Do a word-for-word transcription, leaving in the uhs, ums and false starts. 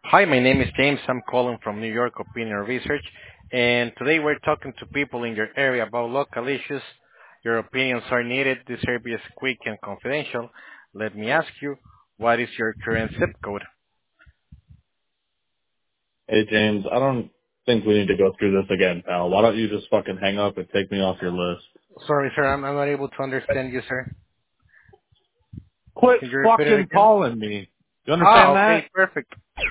Hi, my name is James. I'm calling from New York Opinion Research, and today we're talking to people in your area about local issues. Your opinions are needed. This service is quick and confidential. Let me ask you, what is your current zip code? Hey James, I don't think we need to go through this again, pal. Why don't you just fucking hang up and take me off your list? Sorry, sir, I'm, I'm not able to understand you, sir. Quit Can you repeat it fucking again? calling me. You Ah, understand okay, that? perfect.